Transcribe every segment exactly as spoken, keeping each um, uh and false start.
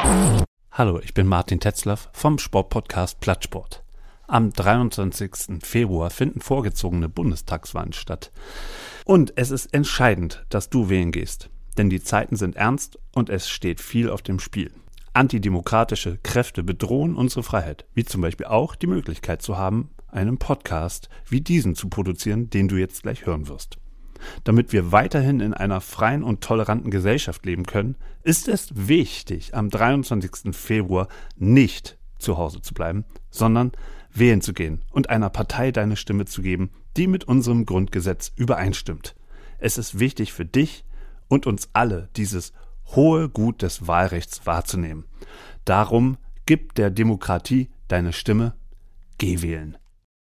Hallo, ich bin Martin Tetzlaff vom Sportpodcast Plattsport. Am dreiundzwanzigsten Februar finden vorgezogene Bundestagswahlen statt. Und es ist entscheidend, dass du wählen gehst. Denn die Zeiten sind ernst und es steht viel auf dem Spiel. Antidemokratische Kräfte bedrohen unsere Freiheit, wie zum Beispiel auch die Möglichkeit zu haben, einen Podcast wie diesen zu produzieren, den du jetzt gleich hören wirst. Damit wir weiterhin in einer freien und toleranten Gesellschaft leben können, ist es wichtig, am dreiundzwanzigsten Februar nicht zu Hause zu bleiben, sondern wählen zu gehen und einer Partei deine Stimme zu geben, die mit unserem Grundgesetz übereinstimmt. Es ist wichtig für dich und uns alle, dieses hohe Gut des Wahlrechts wahrzunehmen. Darum gib der Demokratie deine Stimme, geh wählen.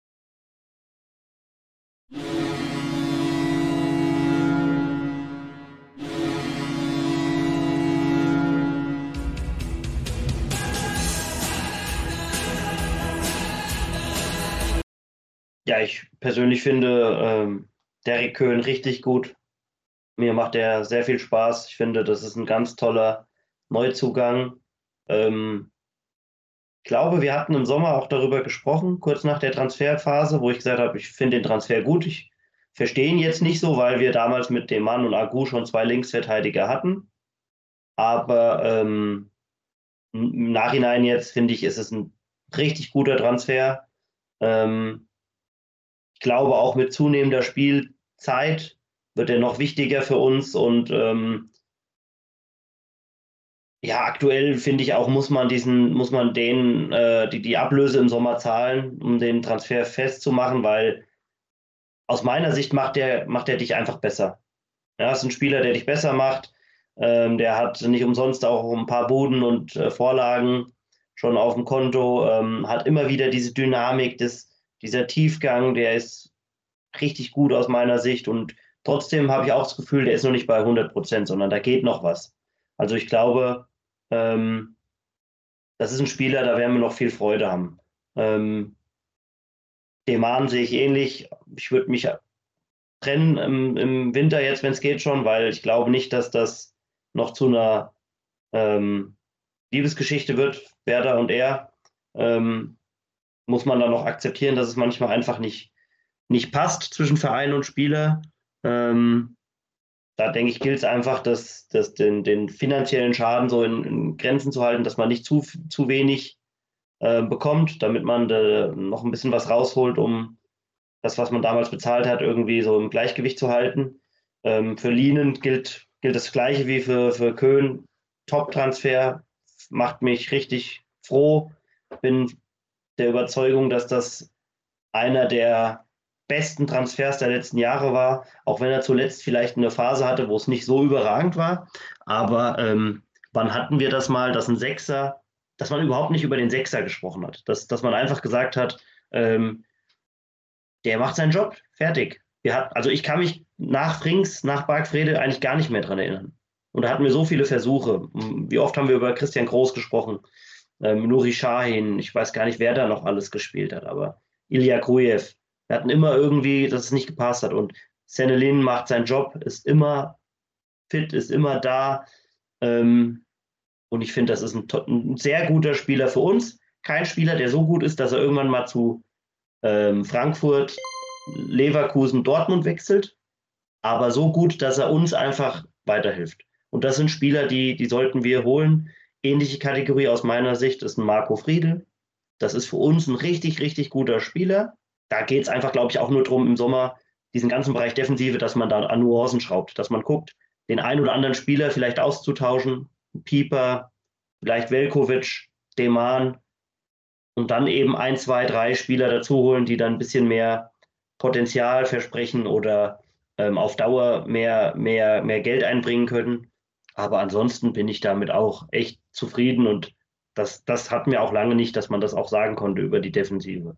Ja, ich persönlich finde ähm, Derrick Köhn richtig gut. Mir macht er sehr viel Spaß. Ich finde, das ist ein ganz toller Neuzugang. Ähm, ich glaube, wir hatten im Sommer auch darüber gesprochen, kurz nach der Transferphase, wo ich gesagt habe, ich finde den Transfer gut. Ich verstehe ihn jetzt nicht so, weil wir damals mit dem Mann und Agu schon zwei Linksverteidiger hatten. Aber ähm, im Nachhinein jetzt finde ich, ist es ein richtig guter Transfer. Ähm, Ich glaube, auch mit zunehmender Spielzeit wird er noch wichtiger für uns. Und ähm, ja, aktuell finde ich auch, muss man diesen, muss man den, äh, die, die Ablöse im Sommer zahlen, um den Transfer festzumachen, weil aus meiner Sicht macht der, macht der dich einfach besser. Ja, ist ein Spieler, der dich besser macht. Ähm, der hat nicht umsonst auch ein paar Buden und äh, Vorlagen schon auf dem Konto, ähm, hat immer wieder diese Dynamik, des, dieser Tiefgang, der ist richtig gut aus meiner Sicht, und trotzdem habe ich auch das Gefühl, der ist noch nicht bei hundert Prozent, sondern da geht noch was. Also ich glaube, ähm, das ist ein Spieler, da werden wir noch viel Freude haben. Ähm, Deman sehe ich ähnlich. Ich würde mich trennen im, im Winter jetzt, wenn es geht schon, weil ich glaube nicht, dass das noch zu einer ähm, Liebesgeschichte wird, Werder und er. Ähm, muss man dann noch akzeptieren, dass es manchmal einfach nicht, nicht passt zwischen Verein und Spieler. Ähm, da denke ich, gilt es einfach, dass, dass den, den finanziellen Schaden so in, in Grenzen zu halten, dass man nicht zu, zu wenig äh, bekommt, damit man da noch ein bisschen was rausholt, um das, was man damals bezahlt hat, irgendwie so im Gleichgewicht zu halten. Ähm, für Lienen gilt, gilt das Gleiche wie für, für Köhn. Top-Transfer, macht mich richtig froh. Bin der Überzeugung, dass das einer der besten Transfers der letzten Jahre war, auch wenn er zuletzt vielleicht eine Phase hatte, wo es nicht so überragend war. Aber ähm, wann hatten wir das mal, dass ein Sechser, dass man überhaupt nicht über den Sechser gesprochen hat, dass, dass man einfach gesagt hat, ähm, der macht seinen Job, fertig. Wir hat, also ich kann mich nach Frings, nach Bargfrede eigentlich gar nicht mehr dran erinnern. Und da hatten wir so viele Versuche. Wie oft haben wir über Christian Groß gesprochen, ähm, Nuri Sahin, ich weiß gar nicht, wer da noch alles gespielt hat, aber Ilya Grujew. Wir hatten immer irgendwie, dass es nicht gepasst hat. Und Senelin macht seinen Job, ist immer fit, ist immer da. Ähm, und ich finde, das ist ein, ein sehr guter Spieler für uns. Kein Spieler, der so gut ist, dass er irgendwann mal zu ähm, Frankfurt, Leverkusen, Dortmund wechselt, aber so gut, dass er uns einfach weiterhilft. Und das sind Spieler, die, die sollten wir holen. Ähnliche Kategorie aus meiner Sicht ist ein Marco Friedl. Das ist für uns ein richtig, richtig guter Spieler. Da geht es einfach, glaube ich, auch nur darum, im Sommer diesen ganzen Bereich Defensive, dass man da an Nuancen schraubt, dass man guckt, den einen oder anderen Spieler vielleicht auszutauschen, Pieper, vielleicht Velkovic, Deman, und dann eben ein, zwei, drei Spieler dazu holen, die dann ein bisschen mehr Potenzial versprechen oder ähm, auf Dauer mehr, mehr, mehr Geld einbringen können. Aber ansonsten bin ich damit auch echt zufrieden, und das, das hatten wir auch lange nicht, dass man das auch sagen konnte über die Defensive.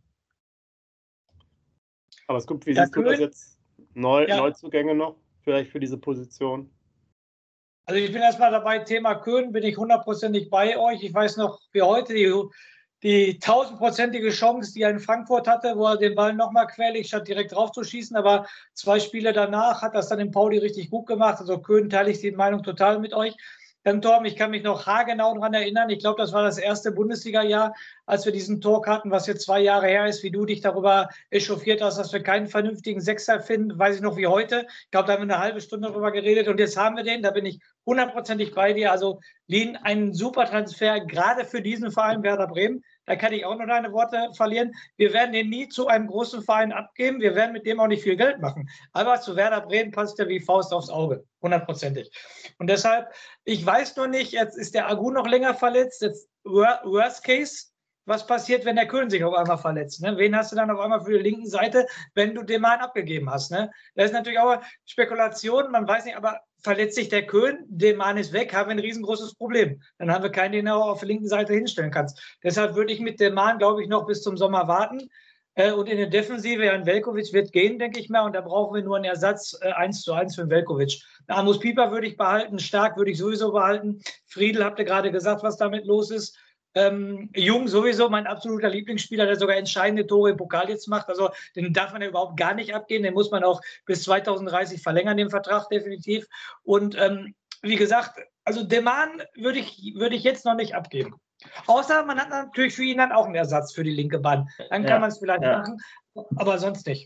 Aber es gibt, wie ja, siehst Köhn, du das jetzt? Neu, ja. Neuzugänge noch, vielleicht für diese Position? Also ich bin erstmal dabei, Thema Köhn, bin ich hundertprozentig bei euch. Ich weiß noch, wie heute die, die tausendprozentige Chance, die er in Frankfurt hatte, wo er den Ball nochmal querlegt, statt direkt drauf zu schießen. Aber zwei Spiele danach hat das dann in Pauli richtig gut gemacht. Also Köhn teile ich die Meinung total mit euch. Ähm, Torben, ich kann mich noch haargenau daran erinnern. Ich glaube, das war das erste Bundesliga-Jahr, als wir diesen Talk hatten, was jetzt zwei Jahre her ist, wie du dich darüber echauffiert hast, dass wir keinen vernünftigen Sechser finden. Weiß ich noch wie heute. Ich glaube, da haben wir eine halbe Stunde darüber geredet und jetzt haben wir den. Da bin ich hundertprozentig bei dir. Also Lien, ein super Transfer, gerade für diesen Verein Werder Bremen. Da kann ich auch nur deine Worte verlieren. Wir werden den nie zu einem großen Verein abgeben. Wir werden mit dem auch nicht viel Geld machen. Aber zu Werder Bremen passt er wie Faust aufs Auge. Hundertprozentig. Und deshalb, ich weiß nur nicht, jetzt ist der Agu noch länger verletzt. Jetzt Worst Case, was passiert, wenn der Köhn sich auf einmal verletzt? Ne? Wen hast du dann auf einmal für die linken Seite, wenn du den Mann abgegeben hast? Ne? Das ist natürlich auch Spekulation, man weiß nicht, aber verletzt sich der Köhn, der Mann ist weg, haben wir ein riesengroßes Problem. Dann haben wir keinen, den du auf der linken Seite hinstellen kannst. Deshalb würde ich mit dem Mann, glaube ich, noch bis zum Sommer warten. Und in der Defensive, Jan Veljković wird gehen, denke ich mal. Und da brauchen wir nur einen Ersatz äh, eins zu eins für den Veljković. Amos Pieper würde ich behalten, Stark würde ich sowieso behalten. Friedl, habt ihr gerade gesagt, was damit los ist. Ähm, Jung sowieso, mein absoluter Lieblingsspieler, der sogar entscheidende Tore im Pokal jetzt macht. Also den darf man ja überhaupt gar nicht abgeben. Den muss man auch bis zweitausenddreißig verlängern, den Vertrag definitiv. Und ähm, wie gesagt, also Deman würde ich, würde ich jetzt noch nicht abgeben. Außer man hat natürlich für ihn dann auch einen Ersatz für die linke Bahn. Dann kann ja, man es vielleicht ja. machen, aber sonst nicht.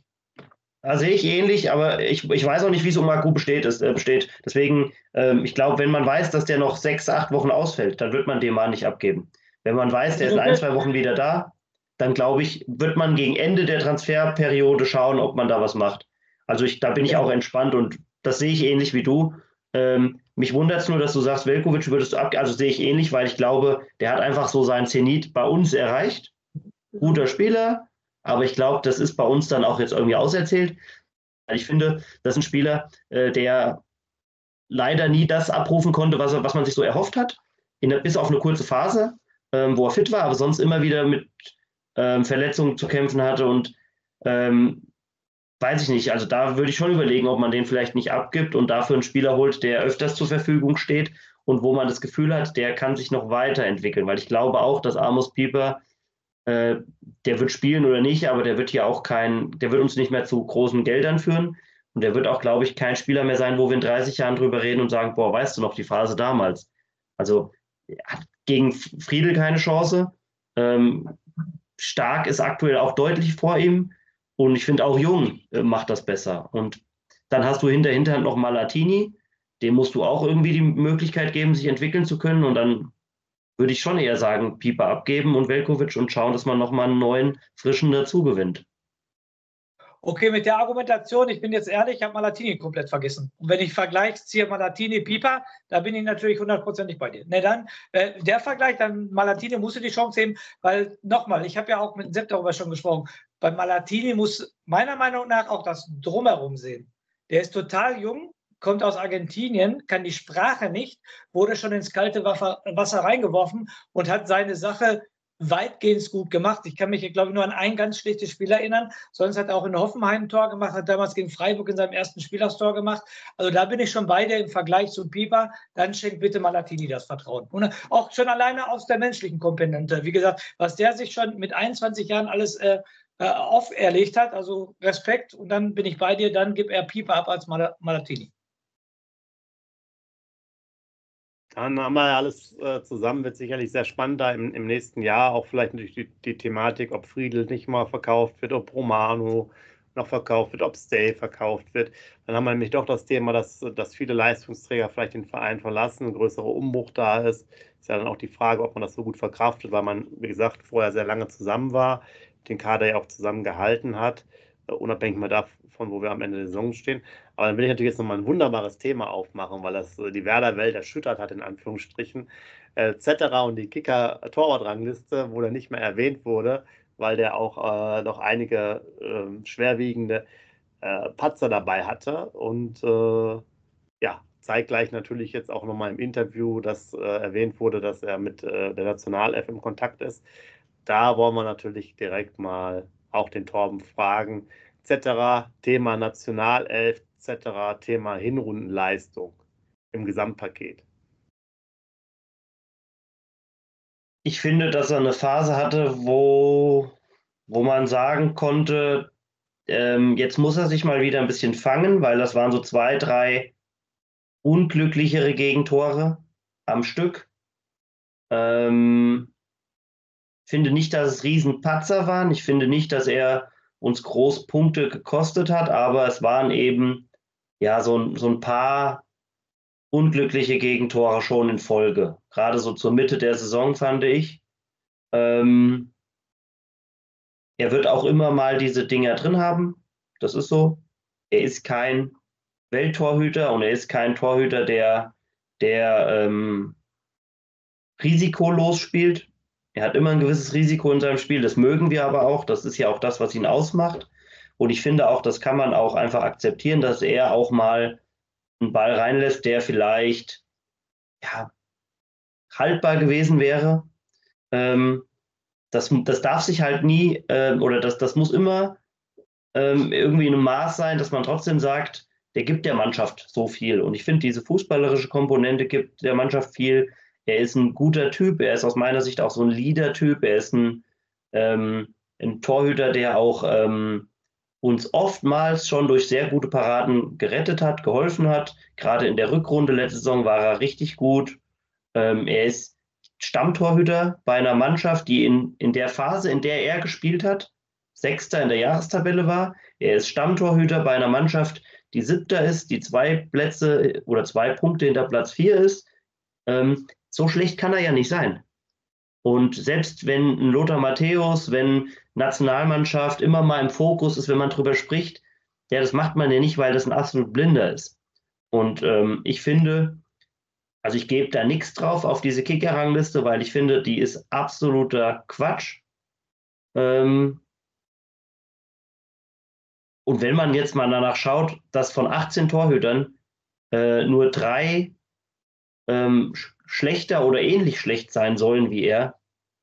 Da sehe ich ähnlich, aber ich, ich weiß auch nicht, wie es um Agu besteht, ist, äh, besteht. Deswegen, ähm, ich glaube, wenn man weiß, dass der noch sechs, acht Wochen ausfällt, dann wird man den Mann nicht abgeben. Wenn man weiß, der ist in ein, zwei Wochen wieder da, dann glaube ich, wird man gegen Ende der Transferperiode schauen, ob man da was macht. Also ich, da bin ich auch entspannt und das sehe ich ähnlich wie du. Ähm, mich wundert es nur, dass du sagst, Veljković würdest du abgeben. Also sehe ich ähnlich, weil ich glaube, der hat einfach so seinen Zenit bei uns erreicht. Guter Spieler, aber ich glaube, das ist bei uns dann auch jetzt irgendwie auserzählt. Ich finde, das ist ein Spieler, äh, der leider nie das abrufen konnte, was, er, was man sich so erhofft hat, in der, bis auf eine kurze Phase, ähm, wo er fit war, aber sonst immer wieder mit ähm, Verletzungen zu kämpfen hatte und ähm, weiß ich nicht, also da würde ich schon überlegen, ob man den vielleicht nicht abgibt und dafür einen Spieler holt, der öfters zur Verfügung steht und wo man das Gefühl hat, der kann sich noch weiterentwickeln, weil ich glaube auch, dass Amos Pieper, äh, der wird spielen oder nicht, aber der wird hier auch kein, der wird uns nicht mehr zu großen Geldern führen und der wird auch, glaube ich, kein Spieler mehr sein, wo wir in dreißig Jahren drüber reden und sagen, boah, weißt du noch die Phase damals? Also hat gegen Friedl keine Chance, ähm, Stark ist aktuell auch deutlich vor ihm. Und ich finde auch Jung äh, macht das besser. Und dann hast du hinter Hinterhand noch Malatini. Dem musst du auch irgendwie die Möglichkeit geben, sich entwickeln zu können. Und dann würde ich schon eher sagen, Pieper abgeben und Veljković und schauen, dass man nochmal einen neuen, frischen dazu gewinnt. Okay, mit der Argumentation, ich bin jetzt ehrlich, ich habe Malatini komplett vergessen. Und wenn ich Vergleich ziehe Malatini, Pieper, da bin ich natürlich hundertprozentig bei dir. Ne, dann, äh, der Vergleich, dann Malatini musst du die Chance heben, weil nochmal, ich habe ja auch mit Sepp darüber schon gesprochen, bei Malatini muss meiner Meinung nach auch das Drumherum sehen. Der ist total jung, kommt aus Argentinien, kann die Sprache nicht, wurde schon ins kalte Wasser, Wasser reingeworfen und hat seine Sache weitgehend gut gemacht. Ich kann mich, glaube ich, nur an ein ganz schlechtes Spiel erinnern. Sonst hat er auch in Hoffenheim ein Tor gemacht, hat damals gegen Freiburg in seinem ersten Spiel das Tor gemacht. Also da bin ich schon bei dir im Vergleich zu Pieper. Dann schenkt bitte Malatini das Vertrauen. Und auch schon alleine aus der menschlichen Komponente. Wie gesagt, was der sich schon mit einundzwanzig Jahren alles äh, auferlegt hat, also Respekt. Und dann bin ich bei dir, dann gib er Pieper ab als Mal- Malatini. Dann haben wir ja alles äh, zusammen, wird sicherlich sehr spannend da im, im nächsten Jahr, auch vielleicht natürlich die, die Thematik, ob Friedl nicht mal verkauft wird, ob Romano noch verkauft wird, ob Stay verkauft wird. Dann haben wir nämlich doch das Thema, dass, dass viele Leistungsträger vielleicht den Verein verlassen, ein größerer Umbruch da ist. Ist ja dann auch die Frage, ob man das so gut verkraftet, weil man, wie gesagt, vorher sehr lange zusammen war, den Kader ja auch zusammen gehalten hat, uh, unabhängig mal davon, wo wir am Ende der Saison stehen. Aber dann will ich natürlich jetzt nochmal ein wunderbares Thema aufmachen, weil das die Werder-Welt erschüttert hat, in Anführungsstrichen, äh, Zetterer und die Kicker-Torwart-Rangliste, wo der nicht mehr erwähnt wurde, weil der auch äh, noch einige äh, schwerwiegende äh, Patzer dabei hatte. Und äh, ja, zeitgleich natürlich jetzt auch nochmal im Interview, dass äh, erwähnt wurde, dass er mit äh, der Nationalelf im Kontakt ist. Da wollen wir natürlich direkt mal auch den Torben fragen, et cetera. Thema Nationalelf, et cetera. Thema Hinrundenleistung im Gesamtpaket. Ich finde, dass er eine Phase hatte, wo, wo man sagen konnte, ähm, jetzt muss er sich mal wieder ein bisschen fangen, weil das waren so zwei, drei unglücklichere Gegentore. am Stück. Ähm, finde nicht, dass es Riesenpatzer waren. Ich finde nicht, dass er uns groß Punkte gekostet hat, aber es waren eben ja so, so ein paar unglückliche Gegentore schon in Folge. Gerade so zur Mitte der Saison, fand ich. Ähm, er wird auch immer mal diese Dinger drin haben. Das ist so. Er ist kein Welttorhüter und er ist kein Torhüter, der, der ähm, risikolos spielt. Er hat immer ein gewisses Risiko in seinem Spiel. Das mögen wir aber auch. Das ist ja auch das, was ihn ausmacht. Und ich finde auch, das kann man auch einfach akzeptieren, dass er auch mal einen Ball reinlässt, der vielleicht ja, haltbar gewesen wäre. Ähm, das, das darf sich halt nie, äh, oder das, das muss immer ähm, irgendwie in einem Maß sein, dass man trotzdem sagt, der gibt der Mannschaft so viel. Und ich finde, diese fußballerische Komponente gibt der Mannschaft viel. Er ist ein guter Typ, er ist aus meiner Sicht auch so ein Leader-Typ, er ist ein, ähm, ein Torhüter, der auch ähm, uns oftmals schon durch sehr gute Paraden gerettet hat, geholfen hat. Gerade in der Rückrunde letzte Saison war er richtig gut. Ähm, er ist Stammtorhüter bei einer Mannschaft, die in, in der Phase, in der er gespielt hat, Sechster in der Jahrestabelle war. Er ist Stammtorhüter bei einer Mannschaft, die Siebter ist, die zwei Plätze oder zwei Punkte hinter Platz vier ist. Ähm, so schlecht kann er ja nicht sein. Und selbst wenn ein Lothar Matthäus, wenn Nationalmannschaft immer mal im Fokus ist, wenn man drüber spricht, ja, das macht man ja nicht, weil das ein absolut Blinder ist. Und ähm, ich finde, also ich gebe da nichts drauf auf diese Kicker-Rangliste, weil ich finde, die ist absoluter Quatsch. Ähm, und wenn man jetzt mal danach schaut, dass von achtzehn Torhütern äh, nur drei ähm, sch schlechter oder ähnlich schlecht sein sollen wie er,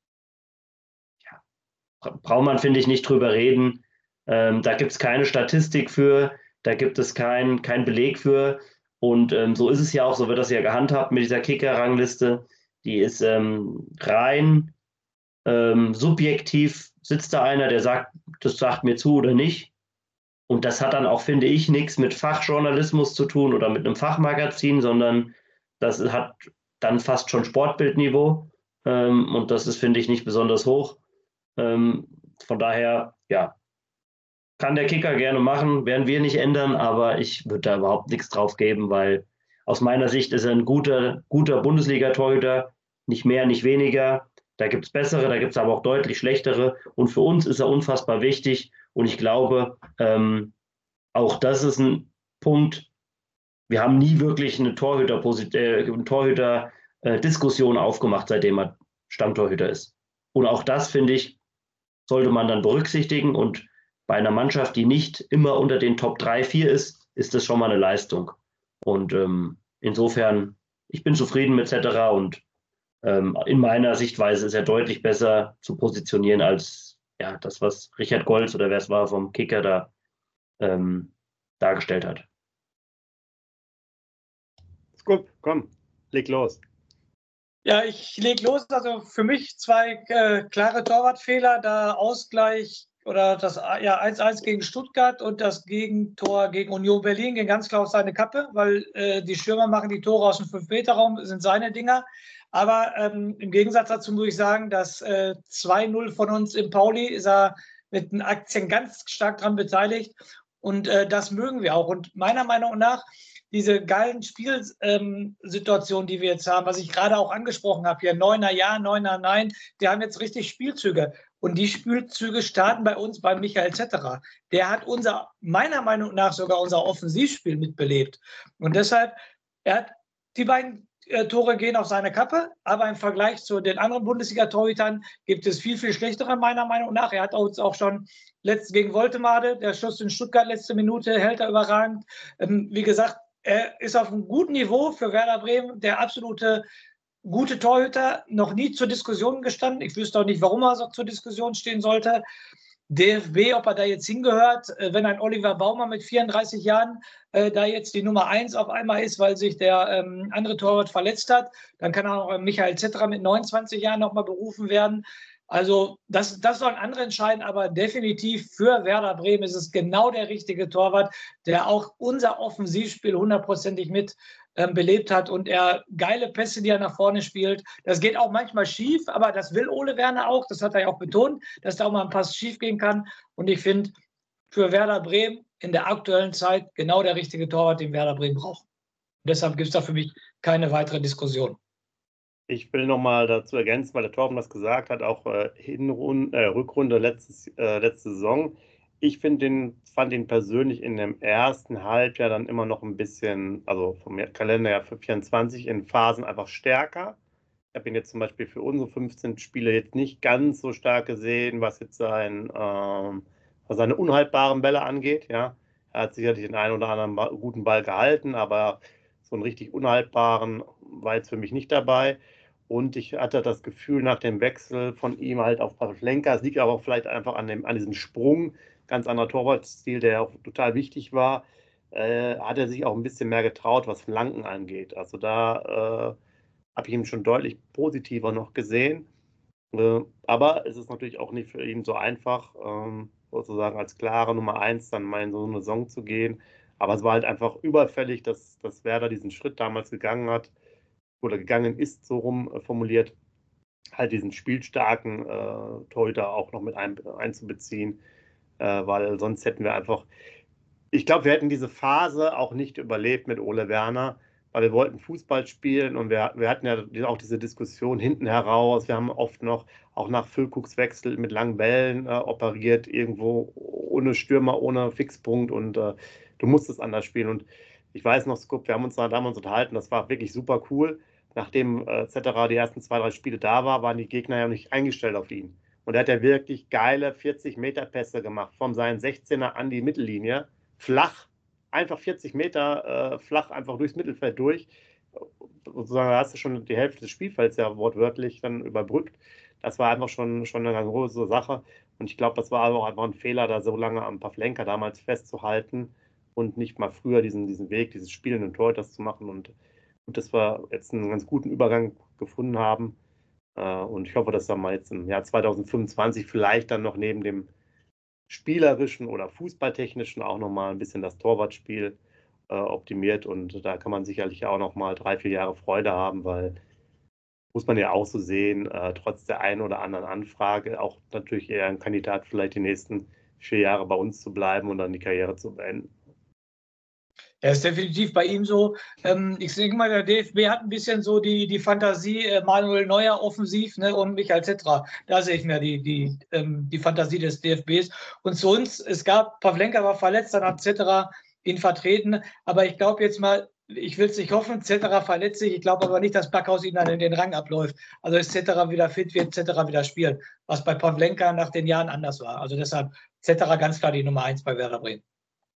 ja, braucht man, finde ich, nicht drüber reden. Ähm, da gibt es keine Statistik für, da gibt es keinen kein Beleg für. Und ähm, so ist es ja auch, so wird das ja gehandhabt mit dieser Kicker-Rangliste. Die ist ähm, rein ähm, subjektiv, sitzt da einer, der sagt, das sagt mir zu oder nicht. Und das hat dann auch, finde ich, nichts mit Fachjournalismus zu tun oder mit einem Fachmagazin, sondern das hat dann fast schon Sportbildniveau. Ähm, und das ist, finde ich, nicht besonders hoch. Ähm, von daher, ja, kann der Kicker gerne machen, werden wir nicht ändern, aber ich würde da überhaupt nichts drauf geben, weil aus meiner Sicht ist er ein guter, guter Bundesliga-Torhüter, nicht mehr, nicht weniger. Da gibt es bessere, da gibt es aber auch deutlich schlechtere. Und für uns ist er unfassbar wichtig. Und ich glaube, ähm, auch das ist ein Punkt. Wir haben nie wirklich eine Torhüter-Diskussion Torhüter, äh, aufgemacht, seitdem er Stammtorhüter ist. Und auch das, finde ich, sollte man dann berücksichtigen. Und bei einer Mannschaft, die nicht immer unter den Top drei, vier ist, ist das schon mal eine Leistung. Und ähm, insofern, ich bin zufrieden mit Cetera und ähm, in meiner Sichtweise ist er deutlich besser zu positionieren als ja, das, was Richard Goltz oder wer es war vom Kicker da ähm, dargestellt hat. Gut, komm, leg los. Ja, ich leg los. Also für mich zwei äh, klare Torwartfehler, da Ausgleich oder das ja, eins eins gegen Stuttgart und das Gegentor gegen Union Berlin ging ganz klar auf seine Kappe, weil äh, die Stürmer machen die Tore aus dem fünf Meter Raum, sind seine Dinger. Aber ähm, im Gegensatz dazu muss ich sagen, dass äh, zwei null von uns im Pauli ist er mit den Aktien ganz stark daran beteiligt. Und äh, das mögen wir auch. Und meiner Meinung nach, diese geilen Spielsituationen, ähm, die wir jetzt haben, was ich gerade auch angesprochen habe, hier Neuner ja, Neuner nein, die haben jetzt richtig Spielzüge. Und die Spielzüge starten bei uns bei Michael Cetera. Der hat unser, meiner Meinung nach sogar unser Offensivspiel mitbelebt. Und deshalb, er hat die beiden äh, Tore gehen auf seine Kappe, aber im Vergleich zu den anderen Bundesliga-Torhütern gibt es viel, viel schlechtere, meiner Meinung nach. Er hat uns auch schon letzt gegen Woltemade, der Schuss in Stuttgart letzte Minute, hält er überragend. Ähm, wie gesagt, er ist auf einem guten Niveau für Werder Bremen, der absolute gute Torhüter, noch nie zur Diskussion gestanden. Ich wüsste auch nicht, warum er so zur Diskussion stehen sollte. D F B, ob er da jetzt hingehört, wenn ein Oliver Baumann mit vierunddreißig Jahren äh, da jetzt die Nummer eins auf einmal ist, weil sich der ähm, andere Torwart verletzt hat, dann kann auch Michael Cetera mit neunundzwanzig Jahren nochmal berufen werden. Also das, das sollen andere entscheiden, aber definitiv für Werder Bremen ist es genau der richtige Torwart, der auch unser Offensivspiel hundertprozentig mit ähm, belebt hat und er geile Pässe, die er nach vorne spielt. Das geht auch manchmal schief, aber das will Ole Werner auch. Das hat er ja auch betont, dass da auch mal ein Pass schief gehen kann. Und ich finde, für Werder Bremen in der aktuellen Zeit genau der richtige Torwart, den Werder Bremen braucht. Und deshalb gibt es da für mich keine weitere Diskussion. Ich will nochmal dazu ergänzen, weil der Torben das gesagt hat, auch äh, Hinrunde, äh, Rückrunde letztes, äh, letzte Saison. Ich den, fand ihn persönlich in dem ersten Halbjahr dann immer noch ein bisschen, also vom Kalenderjahr für vierundzwanzig in Phasen einfach stärker. Ich habe ihn jetzt zum Beispiel für unsere fünfzehn Spiele jetzt nicht ganz so stark gesehen, was jetzt sein, ähm, was seine unhaltbaren Bälle angeht. Ja. Er hat sicherlich den einen oder anderen guten Ball gehalten, aber so einen richtig unhaltbaren war jetzt für mich nicht dabei. Und ich hatte das Gefühl nach dem Wechsel von ihm halt auf Pavlenka, es liegt aber auch vielleicht einfach an, dem, an diesem Sprung, ganz anderer Torwartstil, der auch total wichtig war, äh, hat er sich auch ein bisschen mehr getraut, was Flanken angeht. Also da äh, habe ich ihn schon deutlich positiver noch gesehen. Äh, aber es ist natürlich auch nicht für ihn so einfach, ähm, sozusagen als klare Nummer eins dann mal in so eine Saison zu gehen. Aber es war halt einfach überfällig, dass, dass Werder diesen Schritt damals gegangen hat oder gegangen ist, so rum äh, formuliert, halt diesen spielstarken äh, Torhüter auch noch mit ein, einzubeziehen, äh, weil sonst hätten wir einfach, ich glaube, wir hätten diese Phase auch nicht überlebt mit Ole Werner, weil wir wollten Fußball spielen und wir, wir hatten ja auch diese Diskussion hinten heraus. Wir haben oft noch auch nach Füllkrug's Wechsel mit langen Bällen äh, operiert, irgendwo ohne Stürmer, ohne Fixpunkt und äh, du musstest anders spielen. Und ich weiß noch, Scoop, wir haben uns da damals unterhalten, das war wirklich super cool. Nachdem äh, Zetterer die ersten zwei, drei Spiele da war, waren die Gegner ja nicht eingestellt auf ihn. Und er hat ja wirklich geile vierzig Meter Pässe gemacht, von seinen sechzehner an die Mittellinie, flach, einfach vierzig Meter äh, flach, einfach durchs Mittelfeld durch. Sozusagen da hast du schon die Hälfte des Spielfelds ja wortwörtlich dann überbrückt. Das war einfach schon, schon eine ganz große Sache. Und ich glaube, das war auch einfach ein Fehler, da so lange am Pavlenka damals festzuhalten und nicht mal früher diesen, diesen Weg, dieses spielenden Torhüters zu machen. Und gut, dass wir jetzt einen ganz guten Übergang gefunden haben. Und ich hoffe, dass wir mal jetzt im Jahr zweitausendfünfundzwanzig vielleicht dann noch neben dem spielerischen oder fußballtechnischen auch nochmal ein bisschen das Torwartspiel äh, optimiert. Und da kann man sicherlich auch nochmal drei, vier Jahre Freude haben, weil muss man ja auch so sehen, äh, trotz der einen oder anderen Anfrage, auch natürlich eher ein Kandidat, vielleicht die nächsten vier Jahre bei uns zu bleiben und dann die Karriere zu beenden. Ja, ist definitiv bei ihm so. Ähm, ich denke mal, der D F B hat ein bisschen so die, die Fantasie, äh, Manuel Neuer offensiv, ne, und Michael Zetterer. Da sehe ich mir die, die, ähm, die Fantasie des D F Bs. Und zu uns, es gab, Pavlenka war verletzt, dann hat Zetterer ihn vertreten. Aber ich glaube jetzt mal, ich will es nicht hoffen, Zetterer verletzt sich. Ich glaube aber nicht, dass Backhaus ihn dann in den Rang abläuft. Also ist Zetterer wieder fit, wird Zetterer wieder spielen. Was bei Pavlenka nach den Jahren anders war. Also deshalb Zetterer ganz klar die Nummer eins bei Werder Bremen.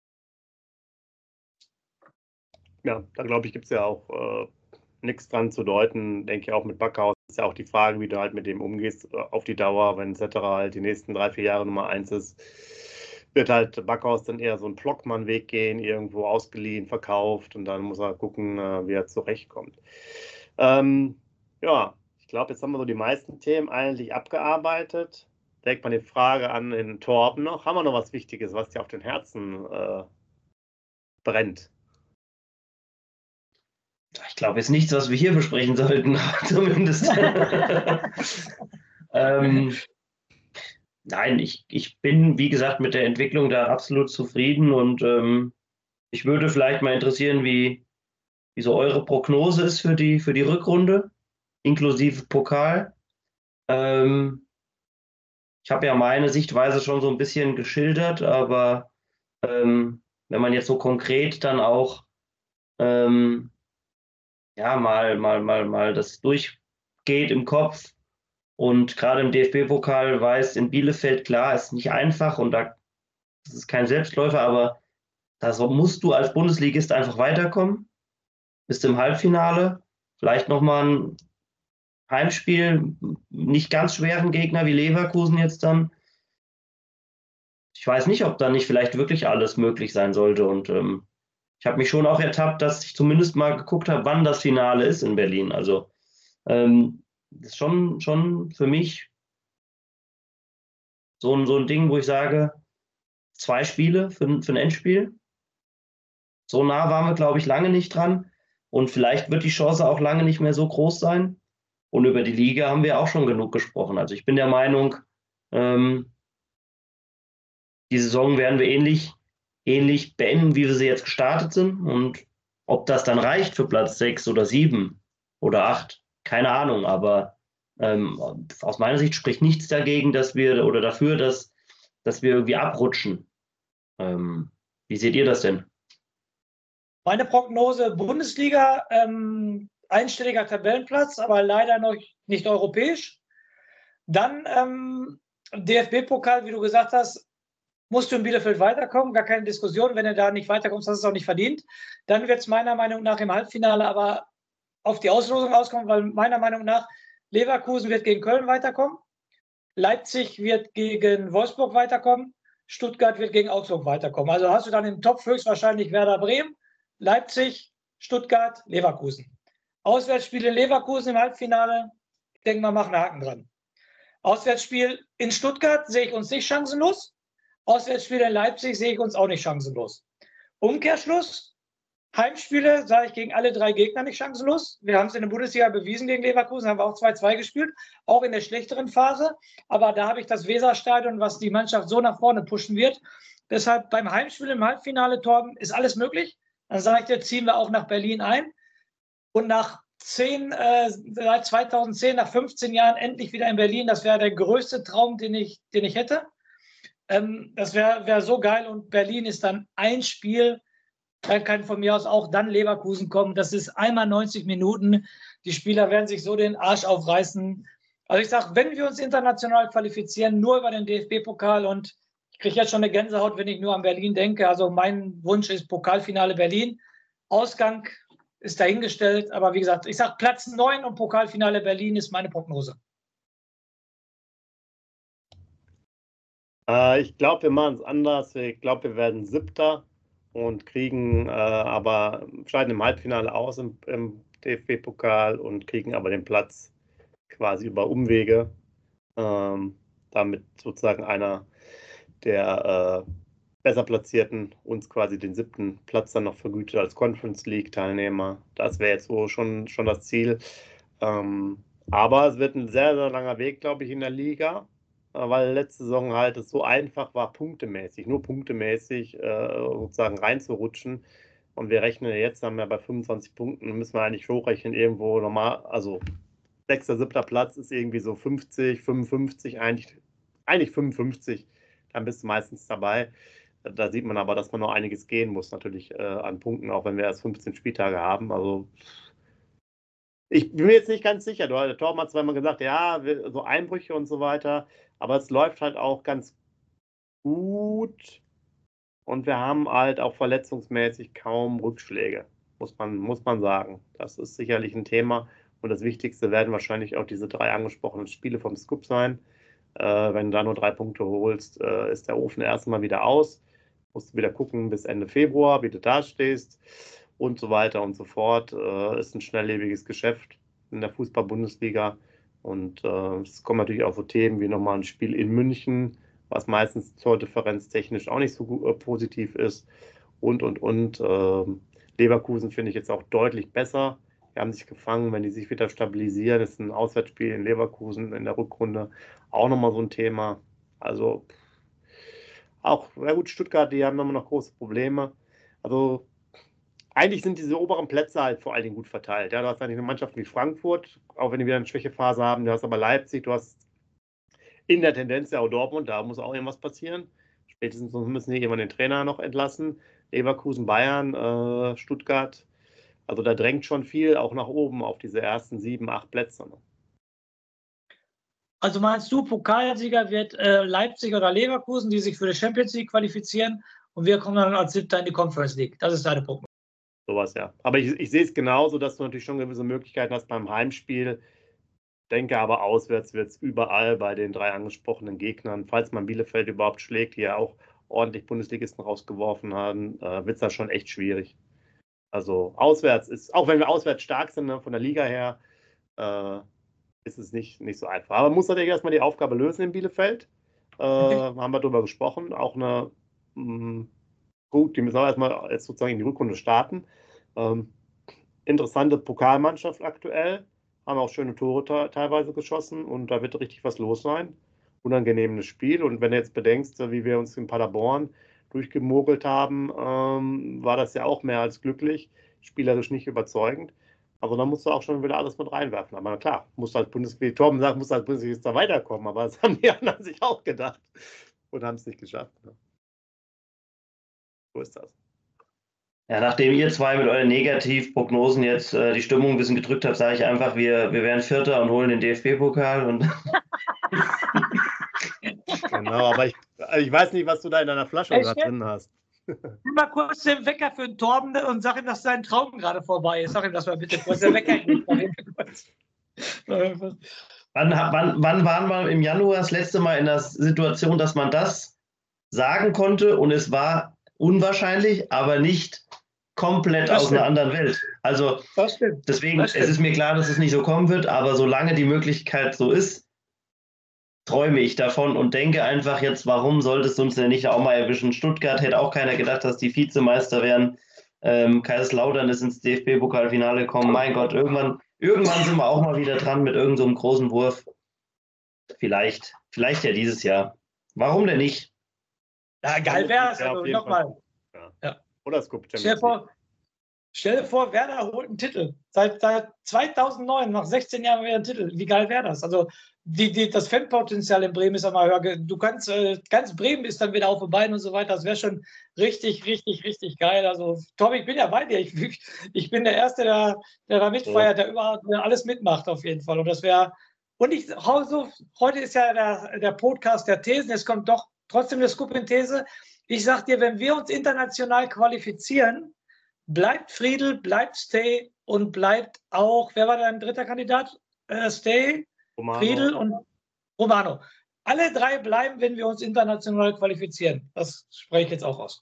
Ja, da glaube ich, gibt es ja auch äh, nichts dran zu deuten. Denke ich auch mit Backhaus ist ja auch die Frage, wie du halt mit dem umgehst äh, auf die Dauer, wenn et cetera halt die nächsten drei, vier Jahre Nummer eins ist. Wird halt Backhaus dann eher so einen Plockmann-Weg gehen, irgendwo ausgeliehen, verkauft und dann muss er gucken, äh, wie er zurechtkommt. Ähm, ja, ich glaube, jetzt haben wir so die meisten Themen eigentlich abgearbeitet. Direkt mal die Frage an den Torben noch. Haben wir noch was Wichtiges, was dir auf den Herzen äh, brennt? Ich glaube, jetzt nichts, was wir hier besprechen sollten, zumindest. ähm, nein, ich, ich bin, wie gesagt, mit der Entwicklung da absolut zufrieden und ähm, ich würde vielleicht mal interessieren, wie, wie so eure Prognose ist für die, für die Rückrunde, inklusive Pokal. Ähm, ich habe ja meine Sichtweise schon so ein bisschen geschildert, aber ähm, wenn man jetzt so konkret dann auch ähm, ja, mal, mal, mal, mal das durchgeht im Kopf und gerade im D F B-Pokal weiß in Bielefeld, klar, ist nicht einfach und da das ist kein Selbstläufer, aber da musst du als Bundesligist einfach weiterkommen, bist im Halbfinale, vielleicht nochmal ein Heimspiel, nicht ganz schweren Gegner wie Leverkusen jetzt dann. Ich weiß nicht, ob da nicht vielleicht wirklich alles möglich sein sollte und ähm, ich habe mich schon auch ertappt, dass ich zumindest mal geguckt habe, wann das Finale ist in Berlin. Also ähm, das ist schon, schon für mich So ein, so ein Ding, wo ich sage, zwei Spiele für, für ein Endspiel. So nah waren wir, glaube ich, lange nicht dran. Und vielleicht wird die Chance auch lange nicht mehr so groß sein. Und über die Liga haben wir auch schon genug gesprochen. Also ich bin der Meinung, ähm, die Saison werden wir ähnlich, ähnlich beenden, wie wir sie jetzt gestartet sind. Und ob das dann reicht für Platz sechs oder sieben oder acht, keine Ahnung. Aber ähm, aus meiner Sicht spricht nichts dagegen, dass wir oder dafür, dass, dass wir irgendwie abrutschen. Ähm, wie seht ihr das denn? Meine Prognose: Bundesliga, ähm, einstelliger Tabellenplatz, aber leider noch nicht europäisch. Dann ähm, D F B-Pokal, wie du gesagt hast, musst du in Bielefeld weiterkommen, gar keine Diskussion. Wenn du da nicht weiterkommst, hast du es auch nicht verdient. Dann wird es meiner Meinung nach im Halbfinale aber auf die Auslosung auskommen, weil meiner Meinung nach Leverkusen wird gegen Köln weiterkommen, Leipzig wird gegen Wolfsburg weiterkommen, Stuttgart wird gegen Augsburg weiterkommen. Also hast du dann im Topf höchstwahrscheinlich Werder Bremen, Leipzig, Stuttgart, Leverkusen. Auswärtsspiel in Leverkusen im Halbfinale, ich denke mal, machen einen Haken dran. Auswärtsspiel in Stuttgart sehe ich uns nicht chancenlos. Auswärtsspiel in Leipzig sehe ich uns auch nicht chancenlos. Umkehrschluss: Heimspiele sage ich gegen alle drei Gegner nicht chancenlos. Wir haben es in der Bundesliga bewiesen gegen Leverkusen, haben wir auch zwei zwei gespielt, auch in der schlechteren Phase. Aber da habe ich das Weserstadion, was die Mannschaft so nach vorne pushen wird. Deshalb beim Heimspiel im Halbfinale, Torben, ist alles möglich. Dann sage ich dir, ziehen wir auch nach Berlin ein. Und nach zehn, äh, seit zweitausendzehn, nach fünfzehn Jahren endlich wieder in Berlin. Das wäre der größte Traum, den ich, den ich hätte. Ähm, das wäre wär so geil. Und Berlin ist dann ein Spiel. Dann kann von mir aus auch dann Leverkusen kommen. Das ist einmal neunzig Minuten. Die Spieler werden sich so den Arsch aufreißen. Also ich sage, wenn wir uns international qualifizieren, nur über den D F B-Pokal, und ich kriege jetzt schon eine Gänsehaut, wenn ich nur an Berlin denke. Also mein Wunsch ist Pokalfinale Berlin. Ausgang ist dahingestellt. Aber wie gesagt, ich sage Platz neun und Pokalfinale Berlin ist meine Prognose. Äh, ich glaube, wir machen es anders. Ich glaube, wir werden Siebter und kriegen äh, aber, scheiden im Halbfinale aus im, im D F B-Pokal und kriegen aber den Platz quasi über Umwege. Ähm, damit sozusagen einer der äh, besser Platzierten uns quasi den siebten Platz dann noch vergütet als Conference League-Teilnehmer. Das wäre jetzt so schon, schon das Ziel. Ähm, aber es wird ein sehr, sehr langer Weg, glaube ich, in der Liga, weil letzte Saison halt es so einfach war, punktemäßig, nur punktemäßig äh, sozusagen reinzurutschen. Und wir rechnen jetzt, haben wir bei fünfundzwanzig Punkten, müssen wir eigentlich hochrechnen, irgendwo normal, also sechster, siebter Platz ist irgendwie so fünfzig, fünfundfünfzig, eigentlich, eigentlich fünfundfünfzig, dann bist du meistens dabei. Da sieht man aber, dass man noch einiges gehen muss, natürlich äh, an Punkten, auch wenn wir erst fünfzehn Spieltage haben. Also ich bin mir jetzt nicht ganz sicher. Der Torben hat zweimal gesagt, ja, so Einbrüche und so weiter, aber es läuft halt auch ganz gut und wir haben halt auch verletzungsmäßig kaum Rückschläge, muss man, muss man sagen. Das ist sicherlich ein Thema und das Wichtigste werden wahrscheinlich auch diese drei angesprochenen Spiele vom Scoop sein. Äh, wenn du da nur drei Punkte holst, äh, ist der Ofen erstmal wieder aus. Musst du wieder gucken bis Ende Februar, wie du da stehst und so weiter und so fort. Äh, ist ein schnelllebiges Geschäft in der Fußball-Bundesliga. Und äh, es kommen natürlich auch so Themen wie nochmal ein Spiel in München, was meistens tordifferenztechnisch auch nicht so äh, positiv ist. Und, und, und. Äh, Leverkusen finde ich jetzt auch deutlich besser. Die haben sich gefangen, wenn die sich wieder stabilisieren. Das ist ein Auswärtsspiel in Leverkusen in der Rückrunde auch nochmal so ein Thema. Also auch, ja gut, Stuttgart, die haben immer noch große Probleme. Also eigentlich sind diese oberen Plätze halt vor allen Dingen gut verteilt. Ja, du hast eigentlich eine Mannschaft wie Frankfurt, auch wenn die wieder eine Schwächephase haben. Du hast aber Leipzig, du hast in der Tendenz ja auch Dortmund, da muss auch irgendwas passieren. Spätestens müssen die irgendwann den Trainer noch entlassen. Leverkusen, Bayern, äh, Stuttgart. Also da drängt schon viel auch nach oben auf diese ersten sieben, acht Plätze. Also meinst du, Pokalsieger wird äh, Leipzig oder Leverkusen, die sich für die Champions League qualifizieren, und wir kommen dann als Siebter in die Conference League? Das ist deine Prognose. Sowas, ja. Aber ich, ich sehe es genauso, dass du natürlich schon gewisse Möglichkeiten hast beim Heimspiel. Denke aber, auswärts wird es überall bei den drei angesprochenen Gegnern, falls man Bielefeld überhaupt schlägt, die ja auch ordentlich Bundesligisten rausgeworfen haben, äh, wird es da schon echt schwierig. Also auswärts ist, auch wenn wir auswärts stark sind, ne, von der Liga her, äh, ist es nicht, nicht so einfach. Aber man muss natürlich erstmal die Aufgabe lösen in Bielefeld. äh, haben wir darüber gesprochen. Auch eine, mh, gut, die müssen wir erstmal jetzt sozusagen in die Rückrunde starten. Ähm, interessante Pokalmannschaft aktuell, haben auch schöne Tore te- teilweise geschossen und da wird richtig was los sein. Unangenehmes Spiel und wenn du jetzt bedenkst, wie wir uns in Paderborn durchgemogelt haben, ähm, war das ja auch mehr als glücklich, spielerisch nicht überzeugend. Also da musst du auch schon wieder alles mit reinwerfen. Aber klar, musst als Bundesliga, Torben sagt, musst als Bundesliga weiterkommen, aber das haben die anderen sich auch gedacht und haben es nicht geschafft. Ne? So ist das. Ja, nachdem ihr zwei mit euren Negativprognosen jetzt äh, die Stimmung ein bisschen gedrückt habt, sage ich einfach, wir, wir werden Vierter und holen den D F B-Pokal. Und Genau, aber ich, also ich weiß nicht, was du da in deiner Flasche Ey, gerade Chef, drin hast. nimm mal kurz den Wecker für den Torben und sag ihm, dass sein Traum gerade vorbei ist. Sag ihm das mal bitte kurz. Der Wecker geht. wann, wann, wann waren wir im Januar das letzte Mal in der Situation, dass man das sagen konnte und es war unwahrscheinlich, aber nicht komplett Das aus einer stimmt. anderen Welt. Also Das stimmt. deswegen, Das es stimmt. ist mir klar, dass es nicht so kommen wird, aber solange die Möglichkeit so ist, träume ich davon und denke einfach jetzt, warum sollte es uns denn nicht auch mal erwischen? Stuttgart hätte auch keiner gedacht, dass die Vizemeister werden. Ähm, Kaiserslautern ist ins D F B-Pokalfinale gekommen. Mein Gott, irgendwann, irgendwann sind wir auch mal wieder dran mit irgendeinem so einem großen Wurf. Vielleicht, vielleicht ja dieses Jahr. Warum denn nicht? Ja, geil wäre es. Ja, Also auf jeden nochmal. Ja. Ja. Oder Scoop Stell Champions dir League. vor, stell dir vor, Werder holt einen Titel. Seit, seit zweitausendneun, nach sechzehn Jahren wieder einen Titel. Wie geil wäre das? Also die, die, das Fanpotenzial in Bremen ist einmal höher. Du kannst, äh, ganz Bremen ist dann wieder auf den Beinen und so weiter. Das wäre schon richtig, richtig, richtig geil. Also Tom, ich bin ja bei dir. Ich, ich bin der Erste, der, der da mitfeiert, der überhaupt der alles mitmacht auf jeden Fall. Und das wäre, und ich hau so, heute ist ja der, der Podcast der Thesen, es kommt doch trotzdem eine Scoop-These. Ich sag dir, wenn wir uns international qualifizieren, bleibt Friedel, bleibt Stay und bleibt auch, wer war dein dritter Kandidat? Äh, Stay, Romano. Friedel und Romano. Alle drei bleiben, wenn wir uns international qualifizieren. Das spreche ich jetzt auch aus.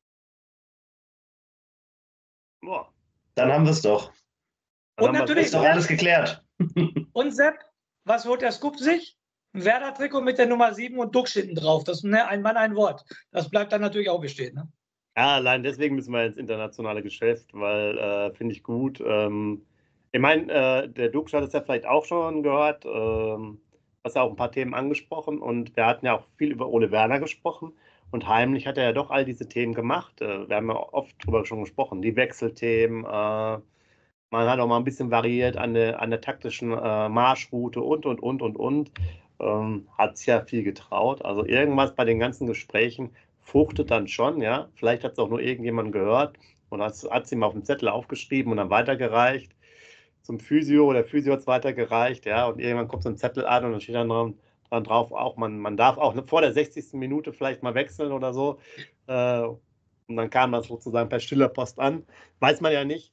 Boah. Dann haben wir es doch. Dann Und haben wir- natürlich Ist doch alles geklärt. Und Sepp, was holt der Scoop sich? Ein Werder-Trikot mit der Nummer sieben und Duxch hinten drauf. Das ist ne, ein Mann, ein Wort. Das bleibt dann natürlich auch bestehen. Ne? Ja, allein deswegen müssen wir ins internationale Geschäft, weil äh, finde ich gut. Ähm, ich meine, äh, der Dux hat es ja vielleicht auch schon gehört, ähm, hast ja auch ein paar Themen angesprochen und wir hatten ja auch viel über Ole Werner gesprochen und heimlich hat er ja doch all diese Themen gemacht. Äh, wir haben ja oft drüber schon gesprochen, die Wechselthemen. Äh, man hat auch mal ein bisschen variiert an der, an der taktischen äh, Marschroute und, und, und, und, und. Ähm, hat sich ja viel getraut. Also irgendwas bei den ganzen Gesprächen fruchtet dann schon, ja. Vielleicht hat es auch nur irgendjemand gehört und hat es ihm auf dem Zettel aufgeschrieben und dann weitergereicht zum Physio oder der Physio hat es weitergereicht, ja. Und irgendwann kommt so ein Zettel an und dann steht dann dran, dran drauf, auch man, man darf auch vor der sechzigsten Minute vielleicht mal wechseln oder so. Äh, und dann kam das sozusagen per stiller Post an. Weiß man ja nicht.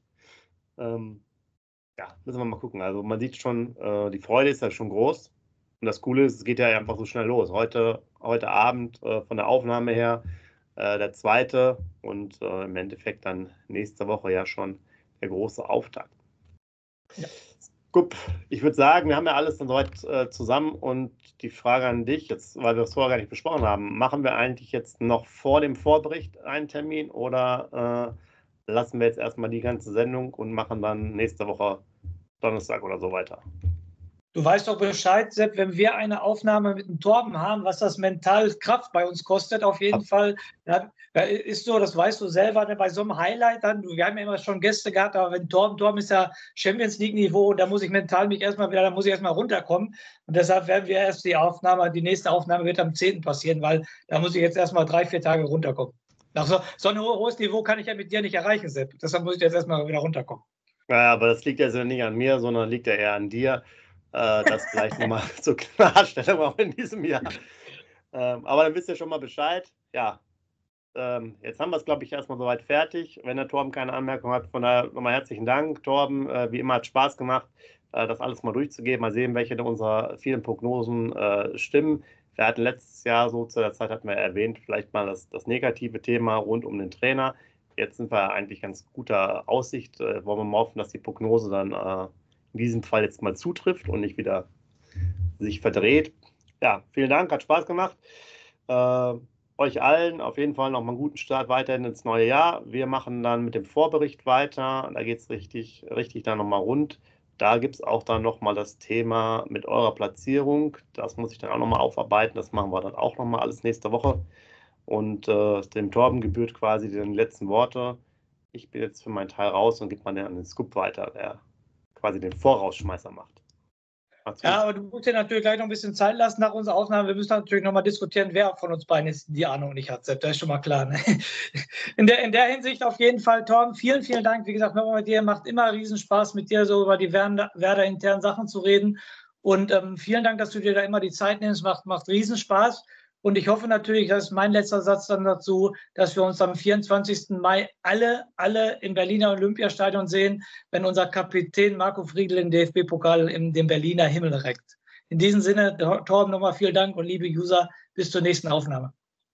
Ähm, ja, müssen wir mal gucken. Also man sieht schon, äh, die Freude ist ja schon groß. Und das Coole ist, es geht ja einfach so schnell los. Heute, heute Abend äh, von der Aufnahme her äh, der zweite und äh, im Endeffekt dann nächste Woche ja schon der große Auftakt. Ja. Gut, ich würde sagen, wir haben ja alles dann soweit äh, zusammen und die Frage an dich, jetzt, weil wir es vorher gar nicht besprochen haben, machen wir eigentlich jetzt noch vor dem Vorbericht einen Termin oder äh, lassen wir jetzt erstmal die ganze Sendung und machen dann nächste Woche Donnerstag oder so weiter? Du weißt doch Bescheid, Sepp, wenn wir eine Aufnahme mit dem Torben haben, was das mental Kraft bei uns kostet, auf jeden Ach. Fall. Ja, ist so, das weißt du selber, bei so einem Highlight dann, wir haben ja immer schon Gäste gehabt, aber wenn Torben, Torben ist ja Champions League Niveau und da muss ich mental mich erstmal wieder, da muss ich erstmal runterkommen. Und deshalb werden wir erst die Aufnahme, die nächste Aufnahme wird am zehnten passieren, weil da muss ich jetzt erstmal drei, vier Tage runterkommen. Nach so, so ein hohes Niveau kann ich ja mit dir nicht erreichen, Sepp. Deshalb muss ich jetzt erstmal wieder runterkommen. Ja, aber das liegt ja nicht an mir, sondern liegt ja eher an dir. Äh, das vielleicht nochmal zur Klarstellung auch in diesem Jahr. Ähm, aber dann wisst ihr schon mal Bescheid. Ja, ähm, jetzt haben wir es, glaube ich, erstmal soweit fertig. Wenn der Torben keine Anmerkung hat, von daher nochmal herzlichen Dank. Torben, äh, wie immer hat Spaß gemacht, äh, das alles mal durchzugeben. Mal sehen, welche unserer vielen Prognosen äh, stimmen. Wir hatten letztes Jahr, so zu der Zeit hatten wir erwähnt, vielleicht mal das, das negative Thema rund um den Trainer. Jetzt sind wir eigentlich ganz guter Aussicht. Äh, wollen wir mal hoffen, dass die Prognose dann äh, in diesem Fall jetzt mal zutrifft und nicht wieder sich verdreht. Ja, vielen Dank, hat Spaß gemacht. Äh, euch allen auf jeden Fall nochmal einen guten Start weiterhin ins neue Jahr. Wir machen dann mit dem Vorbericht weiter. Da geht es richtig, richtig dann nochmal rund. Da gibt es auch dann nochmal das Thema mit eurer Platzierung. Das muss ich dann auch nochmal aufarbeiten. Das machen wir dann auch nochmal alles nächste Woche. Und äh, dem Torben gebührt quasi die letzten Worte. Ich bin jetzt für meinen Teil raus und gebe mal an den Scoop weiter, der quasi den Vorausschmeißer macht. Ja, aber du musst dir natürlich gleich noch ein bisschen Zeit lassen nach unserer Aufnahme. Wir müssen natürlich nochmal diskutieren, wer von uns beiden jetzt die Ahnung nicht hat. Das ist schon mal klar. Ne? In, der, in der Hinsicht auf jeden Fall, Torben, vielen, vielen Dank. Wie gesagt, nochmal mit dir, macht immer riesen Spaß, mit dir so über die Werder-internen Sachen zu reden. Und ähm, vielen Dank, dass du dir da immer die Zeit nimmst. Macht, macht riesen Spaß. Und ich hoffe natürlich, das ist mein letzter Satz dann dazu, dass wir uns am vierundzwanzigsten Mai alle, alle im Berliner Olympiastadion sehen, wenn unser Kapitän Marco Friedl den D F B-Pokal in den Berliner Himmel reckt. In diesem Sinne, Torben, nochmal vielen Dank und liebe User, bis zur nächsten Aufnahme.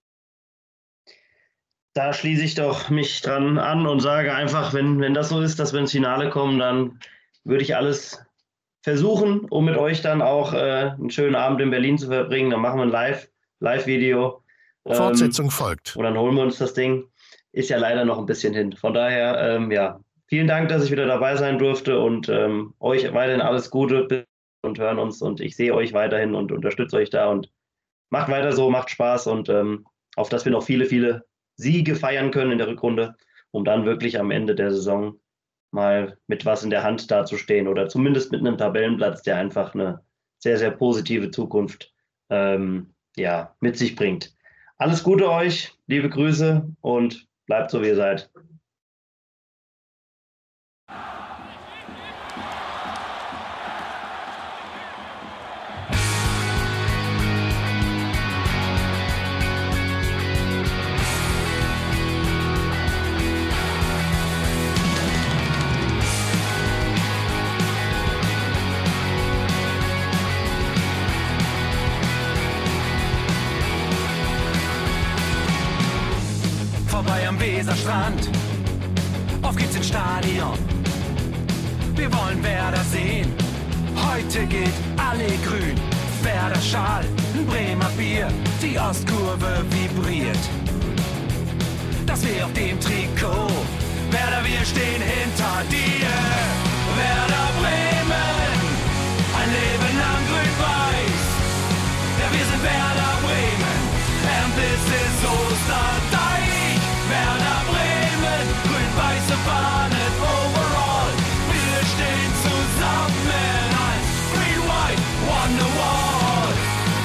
Da schließe ich doch mich dran an und sage einfach, wenn, wenn das so ist, dass wir ins Finale kommen, dann würde ich alles versuchen, um mit euch dann auch äh, einen schönen Abend in Berlin zu verbringen. Dann machen wir ein Live. Live-Video. Fortsetzung ähm, folgt. Und dann holen wir uns das Ding. Ist ja leider noch ein bisschen hin. Von daher, ähm, ja, vielen Dank, dass ich wieder dabei sein durfte und ähm, euch weiterhin alles Gute und hören uns und ich sehe euch weiterhin und unterstütze euch da und macht weiter so, macht Spaß und ähm, auf dass wir noch viele, viele Siege feiern können in der Rückrunde, um dann wirklich am Ende der Saison mal mit was in der Hand dazustehen oder zumindest mit einem Tabellenplatz, der einfach eine sehr, sehr positive Zukunft ähm, ja, mit sich bringt. Alles Gute euch, liebe Grüße und bleibt so, wie ihr seid. Weserstrand, auf geht's ins Stadion. Wir wollen Werder sehen, heute geht alle grün. Werder Schal, ein Bremer Bier, die Ostkurve vibriert. Das weh auf dem Trikot, Werder, wir stehen hinter dir. Werder Bremen, ein Leben lang grün-weiß. Ja, wir sind Werder Bremen, and this is Osterdeich. Werder Bremen, grün-weiße Fahnen overall. Wir stehen zusammen als Green-White Wonderwall.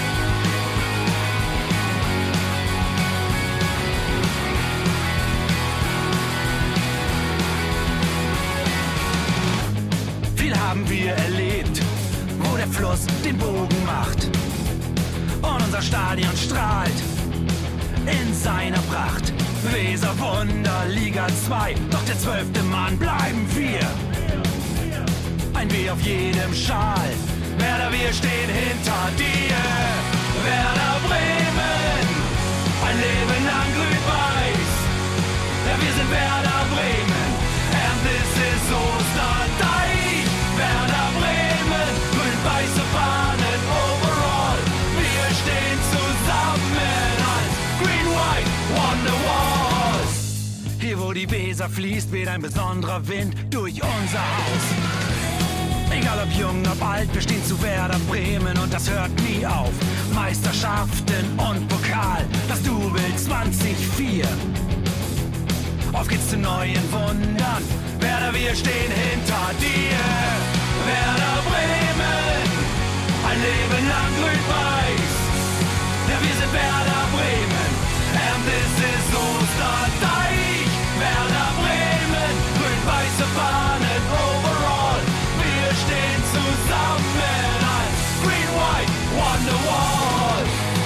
Viel haben wir erlebt, wo der Fluss den Bogen macht. Und unser Stadion strahlt in seiner Pracht. Weser Wunder, Liga zwei, doch der zwölfte Mann bleiben wir. Ein W auf jedem Schal, Werder, wir stehen hinter dir. Werder Bremen, ein Leben lang grün-weiß. Ja, wir sind Werder Bremen, and this is Osterdeich. Werder Bremen, grün-weiße Fahnen overall. Wir stehen zusammen als Green-White Wonderwall. Hier wo die Weser fließt, weht ein besonderer Wind durch unser Haus. Egal ob jung, ob alt, wir stehen zu Werder Bremen und das hört nie auf. Meisterschaften und Pokal, das Double zwanzig vier. Auf geht's zu neuen Wundern, Werder, wir stehen hinter dir. Werder Bremen, ein Leben lang grün-weiß. Ja, wir sind Werder Bremen, and this is Osterdeich. Werder Bremen, grün-weiße Fahnen overall. Wir stehen zusammen als Green-White Wonderwall.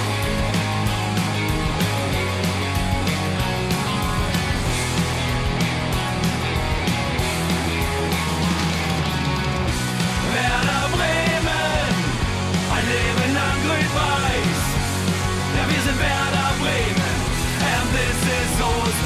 Werder Bremen, ein Leben lang grün-weiß. Ja, wir sind Werder Bremen, and this is Osterdeich.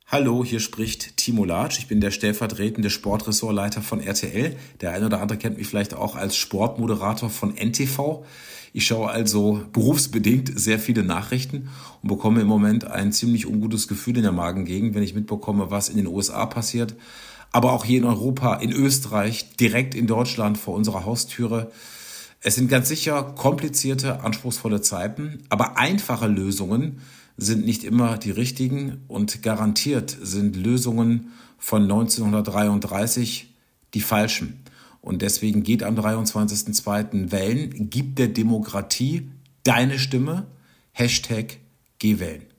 Hallo, hier spricht Timo Latsch. Ich bin der stellvertretende Sportressortleiter von R T L. Der eine oder andere kennt mich vielleicht auch als Sportmoderator von N T V. Ich schaue also berufsbedingt sehr viele Nachrichten und bekomme im Moment ein ziemlich ungutes Gefühl in der Magengegend, wenn ich mitbekomme, was in den U S A passiert. Aber auch hier in Europa, in Österreich, direkt in Deutschland vor unserer Haustüre. Es sind ganz sicher komplizierte, anspruchsvolle Zeiten, aber einfache Lösungen sind nicht immer die richtigen und garantiert sind Lösungen von neunzehnhundertdreiunddreißig die falschen. Und deswegen geht am dreiundzwanzigsten zweiten wählen, gib der Demokratie deine Stimme, Hashtag Geh wählen.